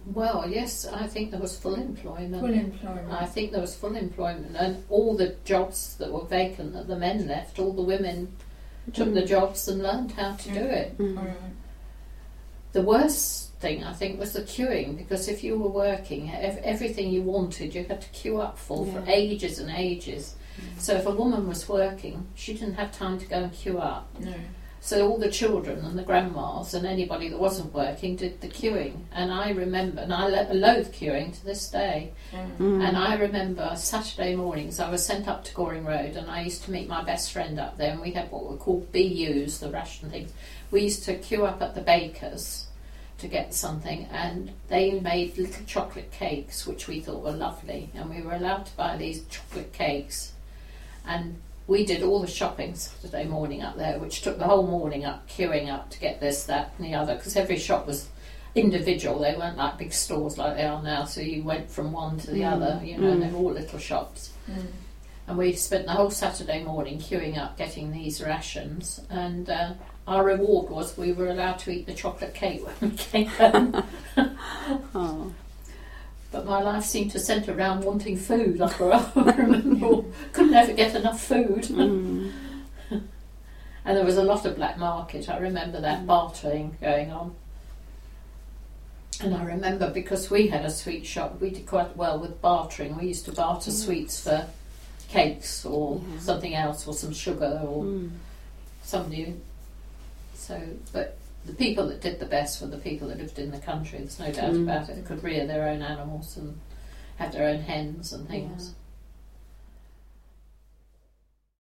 Well, yes, I think there was full employment. Full employment. I think there was full employment, and all the jobs that were vacant that the men left, all the women took the jobs and learned how to do it. The worst thing, I think, was the queuing, because if you were working, everything you wanted you had to queue up for ages and ages. So if a woman was working, she didn't have time to go and queue up. No. So all the children and the grandmas and anybody that wasn't working did the queuing. And I remember, and I loathe queuing to this day, and I remember Saturday mornings I was sent up to Goring Road, and I used to meet my best friend up there, and we had what were called BUs, the ration things. We used to queue up at the baker's to get something, and they made little chocolate cakes which we thought were lovely, and we were allowed to buy these chocolate cakes, and we did all the shopping Saturday morning up there, which took the whole morning up, queuing up to get this, that and the other, because every shop was individual. They weren't like big stores like they are now, so you went from one to the other, you know, and they were all little shops. And we spent the whole Saturday morning queuing up getting these rations, and our reward was we were allowed to eat the chocolate cake when we came home. But my life seemed to centre around wanting food. I remember couldn't ever get enough food. And there was a lot of black market. I remember that bartering going on. And I remember, because we had a sweet shop, we did quite well with bartering. We used to barter sweets for cakes or something else, or some sugar or somebody. So, but the people that did the best were the people that lived in the country. There's no doubt about it. They could rear their own animals and have their own hens and things.